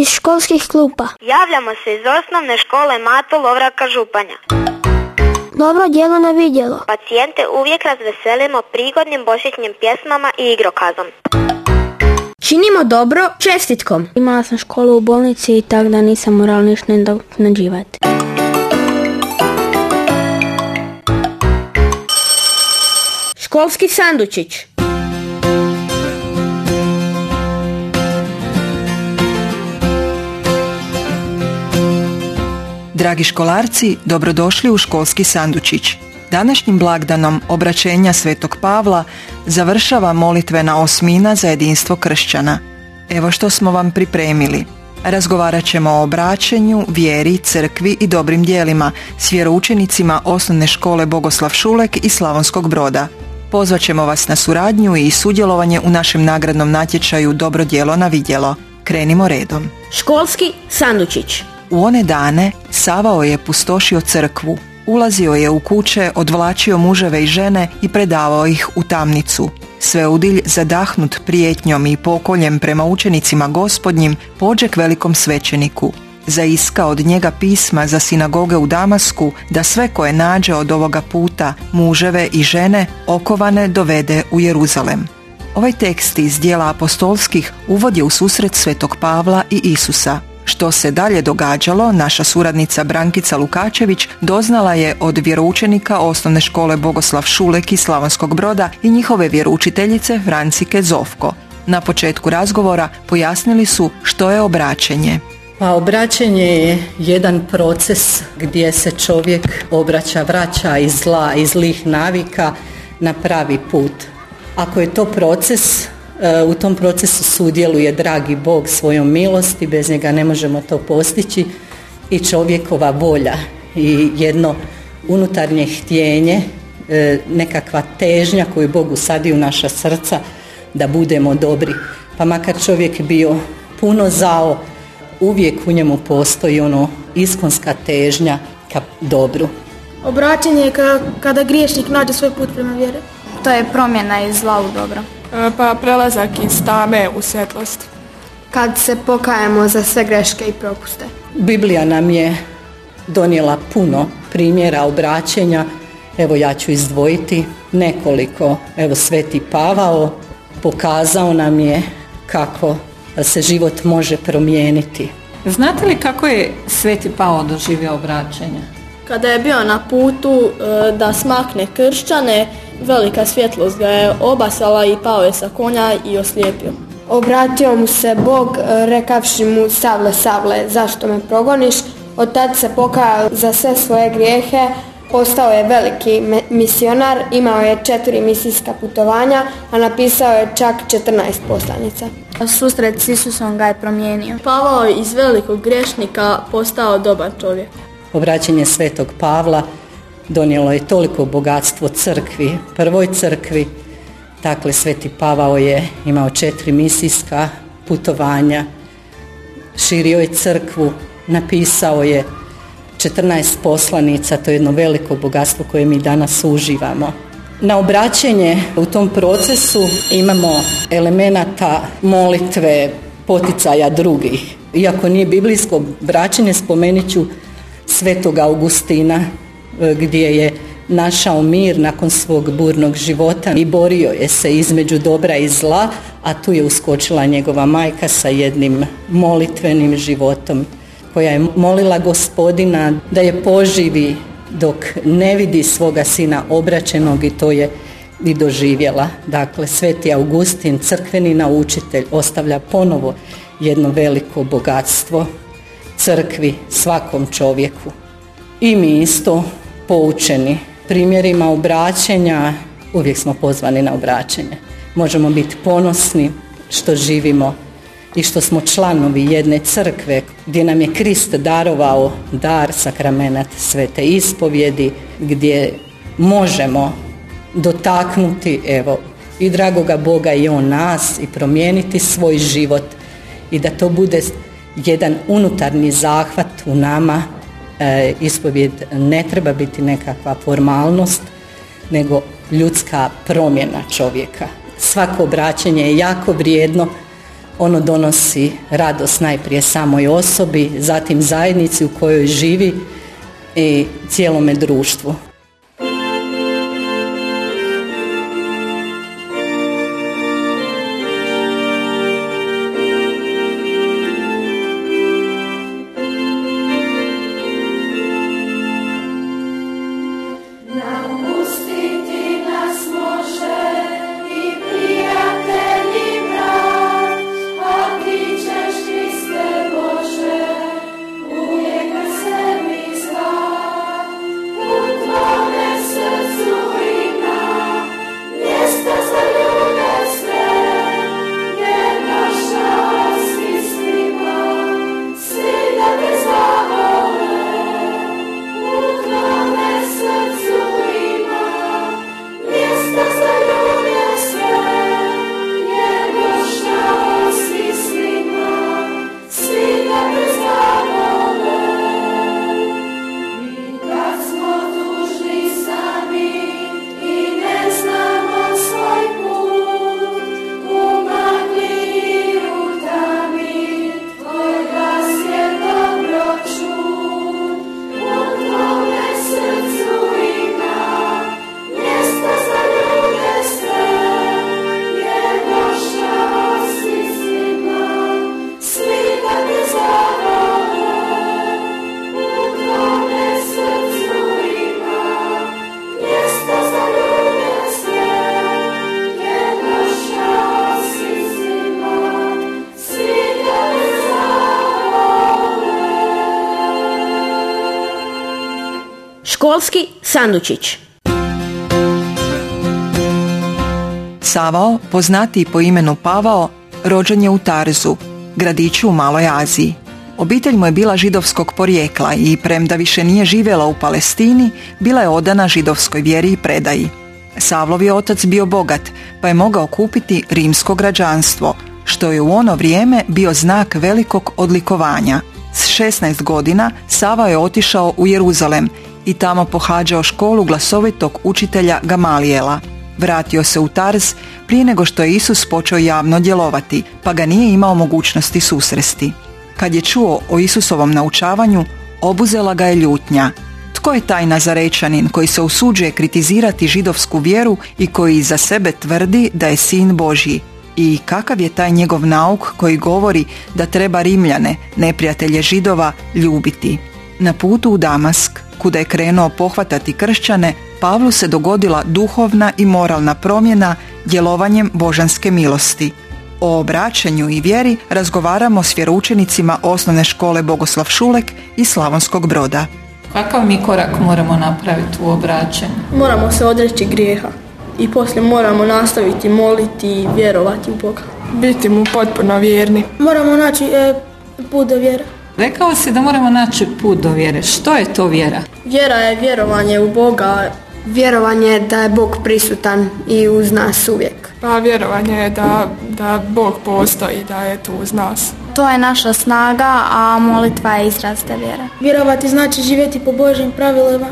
iz školskih klupa. Javljamo se iz osnovne škole Mato Lovraka Županja. Dobro djelo na vidjelo. Pacijente uvijek razveselimo prigodnim božićnim pjesmama i igrokazom. Činimo dobro čestitkom. Imala sam školu u bolnici i tak da nisam morala ništa nadoknađivati. Školski sandučić. Dragi školarci, dobrodošli u školski sandučić. Današnjim blagdanom obraćenja Svetog Pavla završava molitvena osmina za jedinstvo kršćana. Evo što smo vam pripremili. Razgovarat ćemo o obraćenju, vjeri, crkvi i dobrim djelima s vjeroučenicima osnovne škole Bogoslav Šulek iz Slavonskog Broda. Pozvat ćemo vas na suradnju i sudjelovanje u našem nagradnom natječaju Dobro djelo na vidjelo. Krenimo redom. Školski sandučić. U one dane Savao je pustošio crkvu, ulazio je u kuće, odvlačio muževe i žene i predavao ih u tamnicu. Sveudilj, zadahnut prijetnjom i pokoljem prema učenicima Gospodnjim, pođe k velikom svećeniku. Zaiska od njega pisma za sinagoge u Damasku, da sve koje nađe od ovoga puta, muževe i žene, okovane dovede u Jeruzalem. Ovaj tekst iz djela apostolskih uvod je u susret Svetog Pavla i Isusa. Što se dalje događalo, naša suradnica Brankica Lukačević doznala je od vjeroučenika osnovne škole Bogoslav Šulek iz Slavonskog Broda i njihove vjeroučiteljice Francike Zovko. Na početku razgovora pojasnili su što je obraćenje. Pa obraćenje je jedan proces gdje se čovjek obraća, vraća iz zla, iz zlih navika na pravi put. Ako je to proces, u tom procesu sudjeluje dragi Bog svojom milosti, bez njega ne možemo to postići, i čovjekova volja i jedno unutarnje htjenje, nekakva težnja koju Bog usadi u naša srca da budemo dobri. Pa makar čovjek bio puno zao, uvijek u njemu postoji iskonska težnja ka dobru. Obraćenje je kada griješnik nađe svoj put prema vjeri. To je promjena iz zla u dobro. Pa prelazak iz tame u svjetlost. Kad se pokajemo za sve greške i propuste. Biblija nam je donijela puno primjera obraćenja. Evo ja ću izdvojiti nekoliko. Evo Sveti Pavao pokazao nam je kako se život može promijeniti. Znate li kako je Sveti Pavao doživio obraćenje? Kada je bio na putu da smakne kršćane, velika svjetlost ga je obasala i pao je sa konja i oslijepio. Obratio mu se Bog, rekavši mu: Savle, Savle, zašto me progoniš? Od tad se pokajao za sve svoje grijehe, postao je veliki misionar, imao je 4 misijska putovanja, a napisao je čak 14 poslanica. Susret s Isusom ga je promijenio. Pavao iz velikog grešnika postao dobar čovjek. Obraćenje Svetog Pavla donijelo je toliko bogatstvo crkvi, prvoj crkvi. Dakle, Sveti Pavao je imao 4 misijska putovanja, širio je crkvu, napisao je 14 poslanica, to je jedno veliko bogatstvo koje mi danas uživamo. Na obraćenje u tom procesu imamo elemenata molitve, poticaja drugih. Iako nije biblijsko obraćenje, spomenut ću Svetog Augustina, gdje je našao mir nakon svog burnog života i borio je se između dobra i zla, a tu je uskočila njegova majka sa jednim molitvenim životom, koja je molila Gospodina da je poživi dok ne vidi svoga sina obraćenog, i to je i doživjela. Dakle, Sveti Augustin, crkveni naučitelj, ostavlja ponovo jedno veliko bogatstvo crkvi, svakom čovjeku. I mi isto, poučeni primjerima obraćenja, uvijek smo pozvani na obraćenje. Možemo biti ponosni što živimo i što smo članovi jedne crkve gdje nam je Krist darovao dar, sakramenat svete ispovjedi, gdje možemo dotaknuti i dragoga Boga i On nas i promijeniti svoj život, i da to bude jedan unutarnji zahvat u nama. Ispovjed ne treba biti nekakva formalnost, nego ljudska promjena čovjeka. Svako obraćenje je jako vrijedno. Ono donosi radost najprije samoj osobi, zatim zajednici u kojoj živi i cijelome društvu. Školski sandučić. Savao, poznatiji po imenu Pavao, rođen je u Tarzu, gradiću u Maloj Aziji. Obitelj mu je bila židovskog porijekla i premda više nije živjela u Palestini, bila je odana židovskoj vjeri i predaji. Savlov je otac bio bogat, pa je mogao kupiti rimsko građanstvo, što je u ono vrijeme bio znak velikog odlikovanja. S 16 godina Savao je otišao u Jeruzalem i tamo pohađao školu glasovitog učitelja Gamalijela. Vratio se u Tarz prije nego što je Isus počeo javno djelovati, pa ga nije imao mogućnosti susresti. Kad je čuo o Isusovom naučavanju, obuzela ga je ljutnja. Tko je taj Nazarečanin koji se usuđuje kritizirati židovsku vjeru i koji za sebe tvrdi da je sin Božji? I kakav je taj njegov nauk koji govori da treba Rimljane, neprijatelje Židova, ljubiti? Na putu u Damask, kuda je krenuo pohvatati kršćane, Pavlu se dogodila duhovna i moralna promjena djelovanjem božanske milosti. O obraćanju i vjeri razgovaramo s vjeroučenicima osnovne škole Bogoslav Šulek iz Slavonskog Broda. Kakav mi korak moramo napraviti u obraćanju? Moramo se odreći grijeha i poslije moramo nastaviti moliti i vjerovati u Boga. Biti mu potpuno vjerni. Moramo naći put do vjere. Rekao si da moramo naći put do vjere. Što je to vjera? Vjera je vjerovanje u Boga. Vjerovanje je da je Bog prisutan i uz nas uvijek. Pa vjerovanje je da Bog postoji, da je tu uz nas. To je naša snaga, a molitva je izraz te vjere. Vjerovati znači živjeti po Božjim pravilima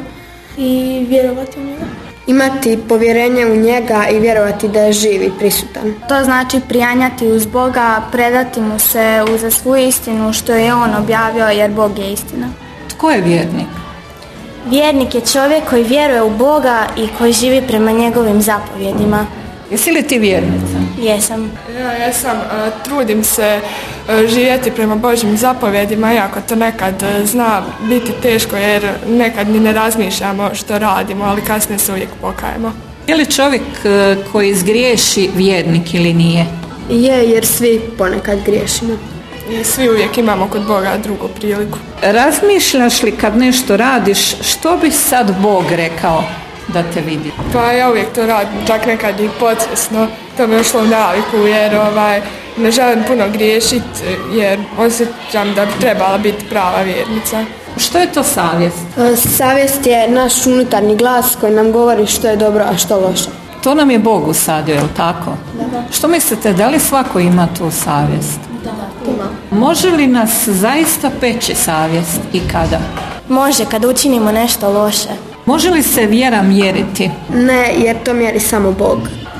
i vjerovati u njega. Imati povjerenje u njega i vjerovati da je živ i prisutan. To znači prijanjati uz Boga, predati mu se za svu istinu što je on objavio, jer Bog je istina. Tko je vjernik? Vjernik je čovjek koji vjeruje u Boga i koji živi prema njegovim zapovjedima. Jesi li ti vjernica? Jesam. Ja jesam. Trudim se živjeti prema Božjim zapovjedima, iako to nekad zna biti teško jer nekad ni ne razmišljamo što radimo, ali kasnije se uvijek pokajemo. Je li čovjek koji zgriješi vjernik ili nije? Je, jer svi ponekad griješimo. I svi uvijek imamo kod Boga drugu priliku. Razmišljaš li kad nešto radiš, što bi sad Bog rekao da te vidi? Pa ja uvijek to radim, čak nekad i podsvjesno. To mi je ušlo u naviku jer ne želim puno griješiti jer osjećam da bi trebala biti prava vjernica. Što je to savjest? Savjest je naš unutarnji glas koji nam govori što je dobro, a što loše. To nam je Bog usadio, je li tako? Da. Što mislite, da li svako ima tu savjest? Da, ima. Može li nas zaista peći savjest i kada? Može, kad učinimo nešto loše. Može li se vjera mjeriti? Ne, jer to mjeri samo Bog.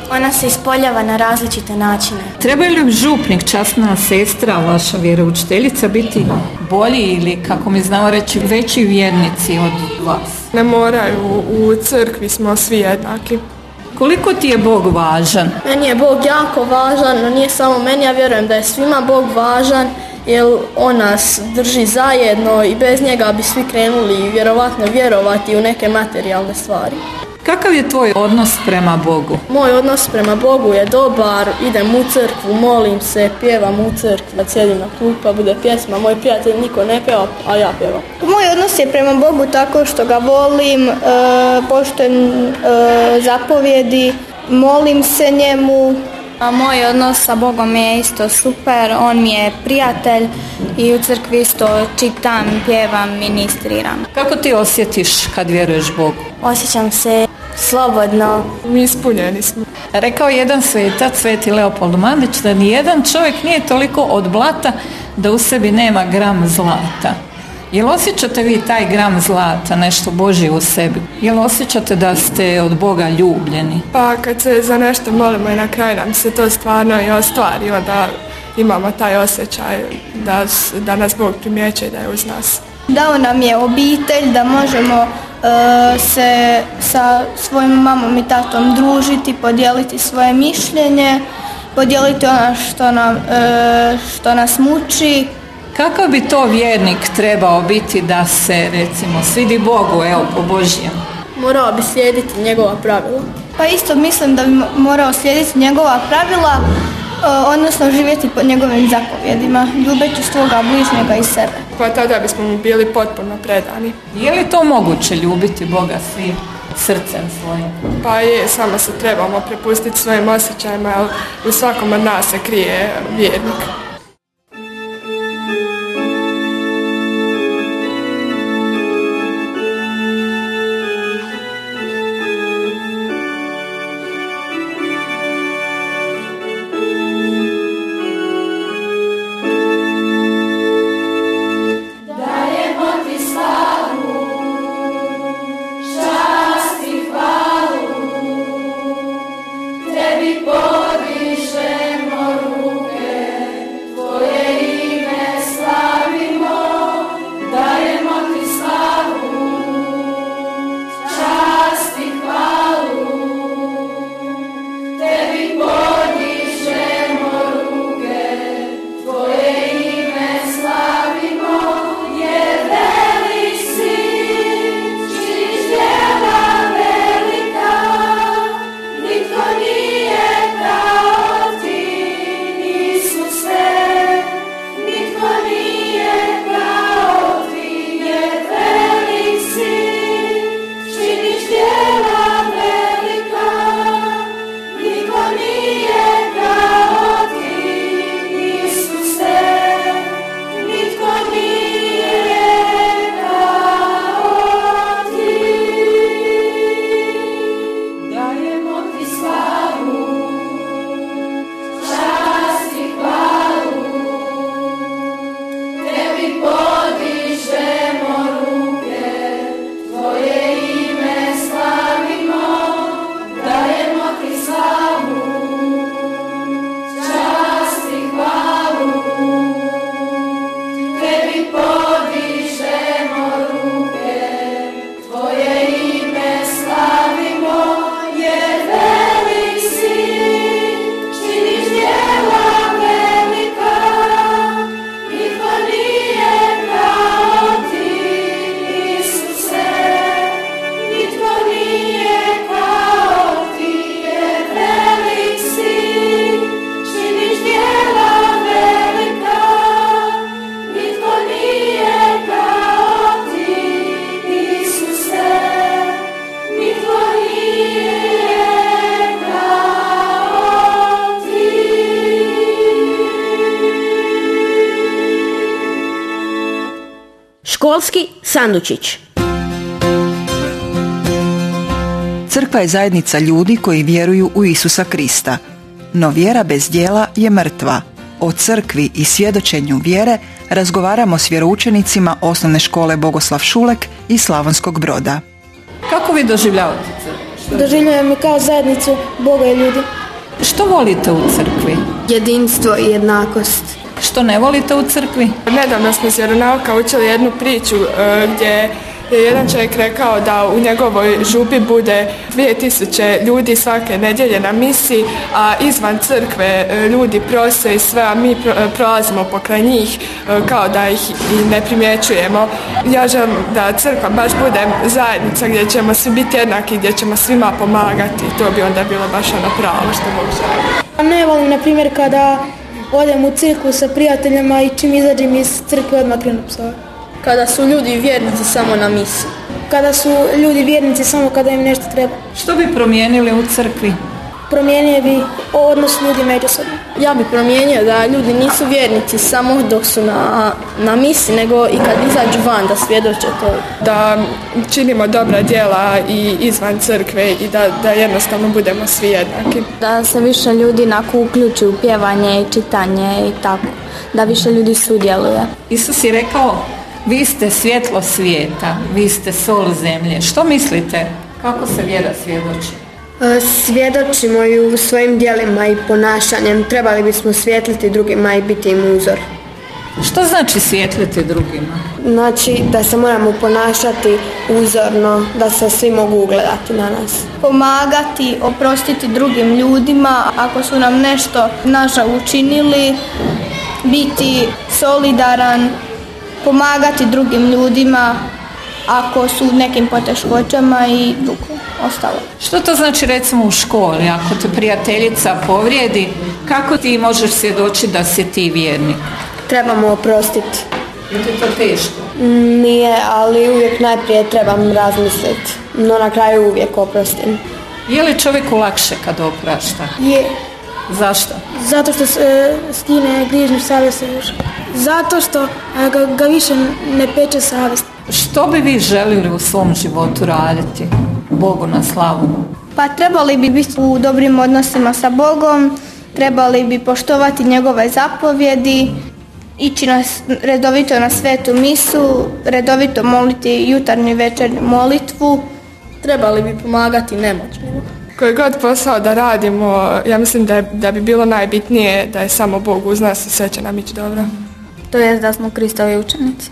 Ona se ispoljava na različite načine. Treba li župnik, časna sestra, vaša vjeroučiteljica, biti bolji ili, kako mi znamo reći, veći vjernici od vas? Ne moraju, u crkvi smo svi jednaki. Koliko ti je Bog važan? Meni je Bog jako važan, no nije samo meni, ja vjerujem da je svima Bog važan, jer on nas drži zajedno i bez njega bi svi krenuli vjerovatno vjerovati u neke materijalne stvari. Kakav je tvoj odnos prema Bogu? Moj odnos prema Bogu je dobar, idem u crkvu, molim se, pjevam u crkvi, sjedim na klupa, bude pjesma, moj prijatelj niko ne pjeva, a ja pjevam. Moj odnos je prema Bogu tako što ga volim, poštujem zapovjedi, molim se njemu. A moj odnos sa Bogom je isto super, on mi je prijatelj i u crkvi isto čitam, pjevam, ministriram. Kako ti osjetiš kad vjeruješ Bogu? Osjećam se slobodno. Mi ispunjeni smo. Rekao jedan svetac, Sveti Leopold Mandić, da nijedan čovjek nije toliko od blata da u sebi nema gram zlata. Jel osjećate vi taj gram zlata, nešto Božje u sebi? Jel osjećate da ste od Boga ljubljeni? Pa kad se za nešto molimo i na kraju nam se to stvarno i ostvari, onda imamo taj osjećaj da nas Bog primjećuje i da je uz nas. Dao nam je obitelj, da možemo se sa svojim mamom i tatom družiti, podijeliti svoje mišljenje, podijeliti ono što nas muči. Kakav bi to vjernik trebao biti da se, recimo, svidi Bogu, evo, po Božjem? Morao bi slijediti njegova pravila. Pa isto mislim da bi morao slijediti njegova pravila, odnosno živjeti po njegovim zapovjedima, ljubeći svoga bližnjega i sebe. Pa tada bismo mu bili potpuno predani. Je li to moguće ljubiti Boga svim srcem svojim? Pa je, samo se trebamo prepustiti svojim osjećajima, jer u svakom od nas se krije vjernik. Školski sandučić. Crkva je zajednica ljudi koji vjeruju u Isusa Krista. No vjera bez djela je mrtva. O crkvi i svjedočenju vjere razgovaramo s vjeroučenicima Osnovne škole Bogoslav Šulek iz Slavonskog Broda. Kako vi doživljavate crkvu? Doživljavam je kao zajednicu Boga i ljudi. Što volite u crkvi? Jedinstvo i jednakost. Što ne volite u crkvi? Nedavno smo s vjeronauka učili jednu priču gdje je jedan čovjek rekao da u njegovoj župi bude 2000 ljudi svake nedjelje na misi, a izvan crkve ljudi prose i sve, a mi prolazimo pokraj njih kao da ih i ne primjećujemo. Ja želim da crkva baš bude zajednica gdje ćemo svi biti jednaki, gdje ćemo svima pomagati. To bi onda bilo baš ono pravo što Bog želi. Ne volim, na primjer, kada odem u crkvu sa prijateljima i čim izađem iz crkve odmah krenu psovati. Kada su ljudi vjernici samo na misi. Kada su ljudi vjernici samo kada im nešto treba. Što bi promijenili u crkvi? Promijenio bi odnos ljudi međusobno. Ja bi promijenio da ljudi nisu vjernici samo dok su na misi, nego i kad izađu van da svjedoče to. Da činimo dobra djela i izvan crkve i da jednostavno budemo svi jednaki. Da se više ljudi uključi u pjevanje i čitanje i tako. Da više ljudi sudjeluje. Isus je rekao, vi ste svjetlo svijeta, vi ste sol zemlje. Što mislite? Kako se vjera svjedoči? Svjedočimo ju svojim djelima i ponašanjem. Trebali bismo svijetliti drugima i biti im uzor. Što znači svijetliti drugima? Znači da se moramo ponašati uzorno, da se svi mogu ugledati na nas. Pomagati, oprostiti drugim ljudima ako su nam nešto naža učinili, biti solidaran, pomagati drugim ljudima ako su u nekim poteškoćama i drugo ostalo. Što to znači recimo u školi? Ako te prijateljica povrijedi, kako ti možeš svjedočiti da si ti vjernik? Trebamo oprostiti. Je ti to teško? Nije, ali uvijek najprije trebam razmisliti. No na kraju uvijek oprostim. Je li čovjeku lakše kad oprašta? Je. Zašto? Zato što skine grižnju savjesti. Zato što ga više ne peče savjest. Što bi vi željeli u svom životu raditi? Bogu na slavu. Pa trebali bi biti u dobrim odnosima sa Bogom, trebali bi poštovati njegove zapovjedi, ići redovito na svetu misu, redovito moliti jutarnju i večernju molitvu. Trebali bi pomagati nemoćnima. Koji god posao da radimo, ja mislim da bi bilo najbitnije da je samo Bog uz nas i sve će nam ići dobro. To je da smo Kristovi učenici.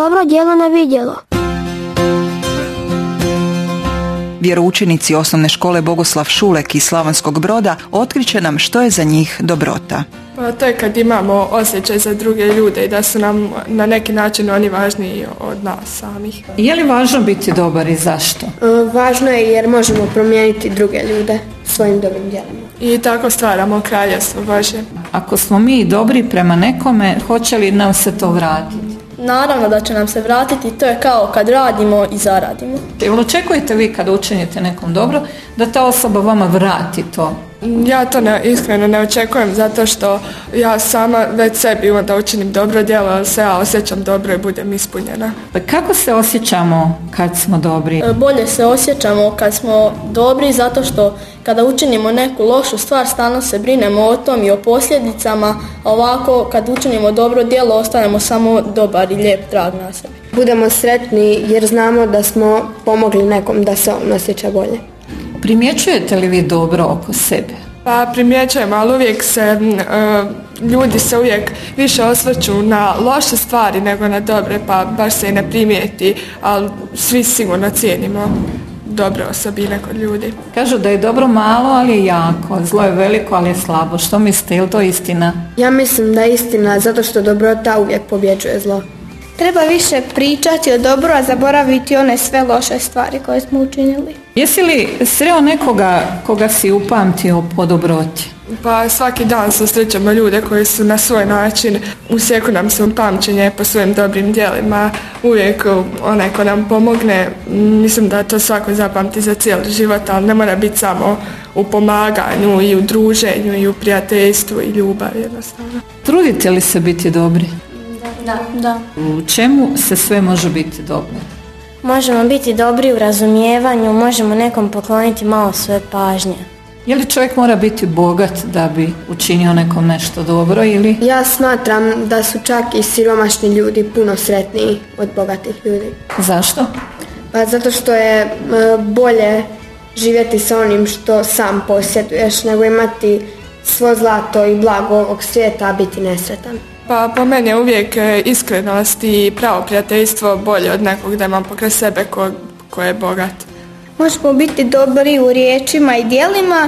dobro djelo na vidjelo. Vjeroučenici osnovne škole Bogoslav Šulek iz Slavonskog Broda otkriće nam što je za njih dobrota. Pa to je kad imamo osjećaj za druge ljude i da su nam na neki način oni važniji od nas samih. Je li važno biti dobar i zašto? Važno je jer možemo promijeniti druge ljude svojim dobrim djelima. I tako stvaramo kraljevstvo Božje. Ako smo mi dobri prema nekome, hoće li nam se to vratiti? Naravno da će nam se vratiti, to je kao kad radimo i zaradimo. Jel očekujete vi kad učinite nekom dobro da ta osoba vama vrati to? Ja to iskreno ne očekujem zato što ja sama već sebi onda učinim dobro djelo, ali se ja osjećam dobro i budem ispunjena. Pa kako se osjećamo kad smo dobri? Bolje se osjećamo kad smo dobri zato što kada učinimo neku lošu stvar stalno se brinemo o tom i o posljedicama, a ovako kad učinimo dobro djelo ostanemo samo dobar i lijep trag na sebi. Budemo sretni jer znamo da smo pomogli nekom da se on osjeća bolje. Primjećujete li vi dobro oko sebe? Pa primjećujem, ali uvijek ljudi se uvijek više osvrću na loše stvari nego na dobre, pa baš se i ne primijeti, ali svi sigurno cijenimo dobre osobine kod ljudi. Kažu da je dobro malo, ali je jako, zlo je veliko, ali je slabo. Što mislite, je li to istina? Ja mislim da je istina, zato što dobrota uvijek pobjeđuje zlo. Treba više pričati o dobru, a zaboraviti one sve loše stvari koje smo učinili. Jesi li sreo nekoga koga si upamtio po dobroti? Pa svaki dan susrećemo ljude koji su na svoj način usijeku nam se u pamćenje po svojim dobrim djelima. Uvijek onaj ko nam pomogne, mislim da to svako zapamti za cijeli život, ali ne mora biti samo u pomaganju i u druženju i u prijateljstvu i ljubavi jednostavno. Trudite li se biti dobri? Da. U čemu se sve može biti dobro? Možemo biti dobri u razumijevanju, možemo nekom pokloniti malo svoje pažnje. Je li čovjek mora biti bogat da bi učinio nekom nešto dobro ili? Ja smatram da su čak i siromašni ljudi puno sretniji od bogatih ljudi. Zašto? Pa zato što je bolje živjeti sa onim što sam posjeduješ nego imati svo zlato i blago ovog svijeta, a biti nesretan. Pa po meni je uvijek iskrenost i pravo prijateljstvo bolje od nekog da imam pokraj sebe ko je bogat. Možemo biti dobri u riječima i djelima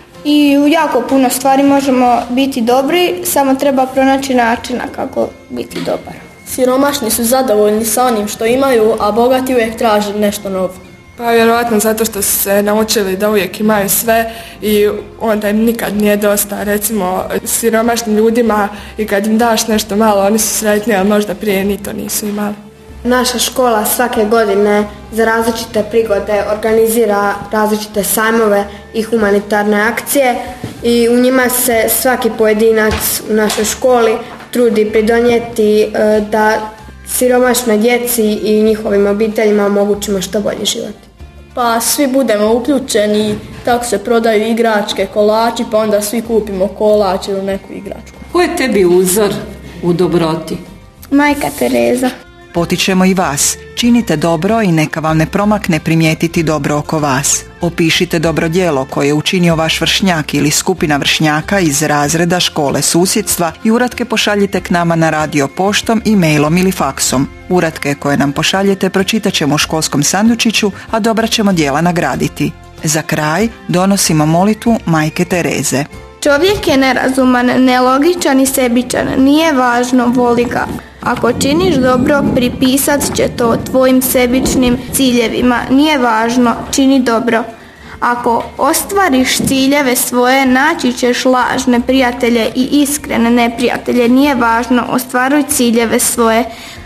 i u jako puno stvari možemo biti dobri, samo treba pronaći načina kako biti dobar. Siromašni su zadovoljni sa onim što imaju, a bogati uvijek traže nešto novo. Pa vjerojatno zato što su se naučili da uvijek imaju sve i onda im nikad nije dosta. Recimo siromašnim ljudima i kad im daš nešto malo oni su sretni, ali možda prije ni to nisu imali. Naša škola svake godine za različite prigode organizira različite sajmove i humanitarne akcije i u njima se svaki pojedinac u našoj školi trudi pridonijeti da siromašnoj djeci i njihovim obiteljima omogućimo što bolji život. Pa svi budemo uključeni, tako se prodaju igračke, kolači, pa onda svi kupimo kolač ili neku igračku. Ko je tebi uzor u dobroti? Majka Tereza. Potičemo i vas. Činite dobro i neka vam ne promakne primijetiti dobro oko vas. Opišite dobro djelo koje je učinio vaš vršnjak ili skupina vršnjaka iz razreda, škole, susjedstva i uratke pošaljite k nama na radio poštom, e-mailom ili faksom. Uratke koje nam pošaljete pročitat ćemo u školskom sandučiću, a dobra ćemo djela nagraditi. Za kraj donosimo molitvu Majke Tereze. Čovjek je nerazuman, nelogičan i sebičan, nije važno, voli ga. Ako činiš dobro, pripisat će to tvojim sebičnim ciljevima, nije važno, čini dobro. Ako ostvariš ciljeve svoje, naći ćeš lažne prijatelje i iskrene neprijatelje, nije važno, ostvaruj ciljeve svoje.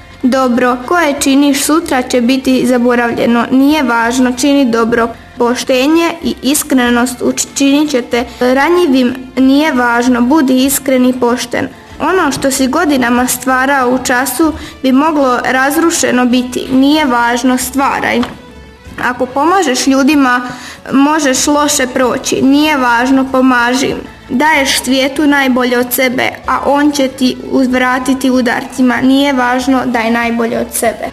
Dobro koje činiš sutra će biti zaboravljeno, nije važno, čini dobro. Poštenje i iskrenost učinit će te ranjivim, nije važno, budi iskren i pošten. Ono što si godinama stvarao u času bi moglo razrušeno biti, nije važno, stvaraj. Ako pomažeš ljudima, možeš loše proći, nije važno, pomaži im. Daješ svijetu najbolje od sebe, a on će ti uzvratiti udarcima, nije važno, daj najbolje od sebe.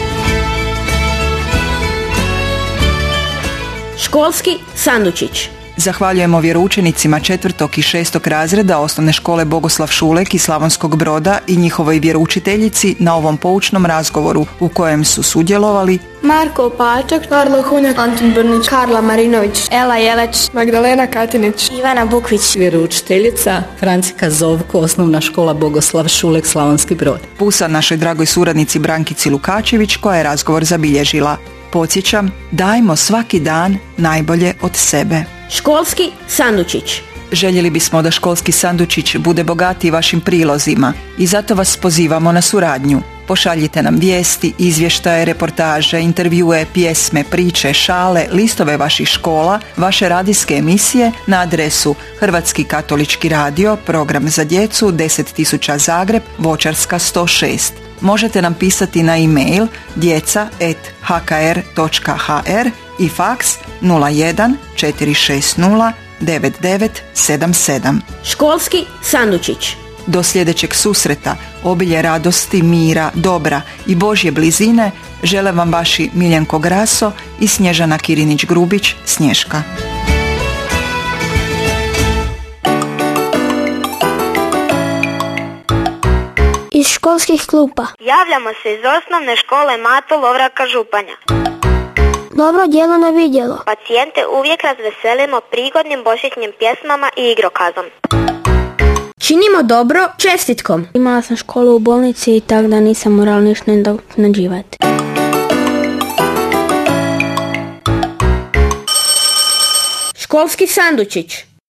Školski sandučić. Zahvaljujemo vjeroučenicima 4. i 6. razreda Osnovne škole Bogoslav Šulek iz Slavonskog Broda i njihovoj vjeroučiteljici na ovom poučnom razgovoru u kojem su sudjelovali Marko Pačak, Karlo Hunjak, Antun Brnić, Karla Marinović, Ela Jeleć, Magdalena Katinić, Ivana Bukvić, vjeroučiteljica Francika Zovko, Osnovna škola Bogoslav Šulek, Slavonski Brod. Pusa našoj dragoj suradnici Brankici Lukačević koja je razgovor zabilježila. Podsjećam, dajmo svaki dan najbolje od sebe. Školski sandučić. Željeli bismo da školski sandučić bude bogatiji vašim prilozima i zato vas pozivamo na suradnju. Pošaljite nam vijesti, izvještaje, reportaže, intervjue, pjesme, priče, šale, listove vaših škola, vaše radijske emisije na adresu Hrvatski katolički radio, program za djecu 10.000 Zagreb, Voćarska 106. Možete nam pisati na e-mail djeca@hkr.hr i faks 01 460 9977. Školski sandučić. Do sljedećeg susreta, obilje radosti, mira, dobra i Božje blizine žele vam vaši Miljenko Graso i Snježana Kirinić-Grubić, Snješka. Iz školskih klupa. Javljamo se iz osnovne škole Mato Lovraka Županja. Dobro djelo na vidjelo. Pacijente uvijek razveselimo prigodnim božićnim pjesmama i igrokazom. Činimo dobro čestitkom. Imala sam školu u bolnici i tak da nisam morala ništa nadoknađivati. Školski sandučić.